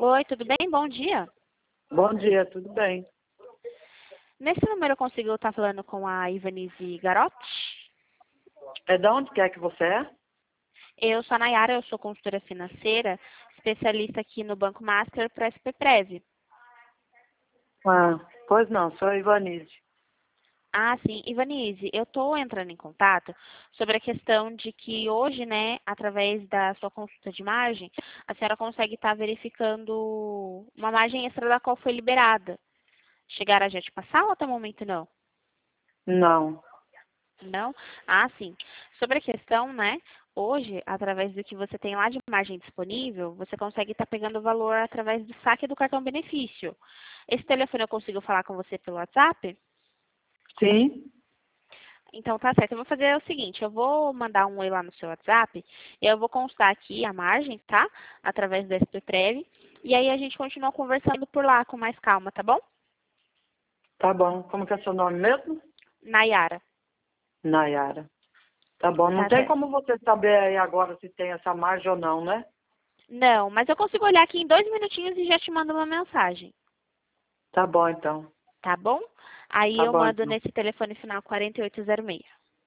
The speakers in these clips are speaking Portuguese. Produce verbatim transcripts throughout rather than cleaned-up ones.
Oi, tudo bem? Bom dia. Bom dia, tudo bem? Nesse número eu consigo estar falando com a Ivanise Garotti? É de onde quer que você é? Eu sou a Nayara, eu sou consultora financeira, especialista aqui no Banco Master para S P Prev. Ah, pois não, sou a Ivanise. Ah, sim. Ivanise, eu estou entrando em contato sobre a questão de que hoje, né, através da sua consulta de margem, a senhora consegue estar verificando uma margem extra da qual foi liberada. Chegaram a já te passar ou até o momento não? Não. Não? Ah, sim. Sobre a questão, né? Hoje, através do que você tem lá de margem disponível, você consegue estar pegando o valor através do saque do cartão benefício. Esse telefone eu consigo falar com você pelo WhatsApp? Sim? Então tá certo. Eu vou fazer o seguinte, eu vou mandar um oi lá no seu WhatsApp, e eu vou constar aqui a margem, tá? Através do S P Prev. E aí a gente continua conversando por lá com mais calma, tá bom? Tá bom. Como que é seu nome mesmo? Nayara. Nayara. Tá bom. Não Tá tem certo. como você saber aí agora se tem essa margem ou não, né? Não, mas eu consigo olhar aqui em dois minutinhos e já te mando uma mensagem. Tá bom, então. Tá bom? Aí Tá eu bom, mando então. nesse telefone final quatro oito zero seis.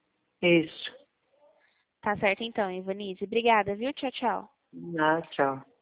Isso. Tá certo então, Ivanise. Obrigada, viu? Tchau, tchau. Ah, tchau.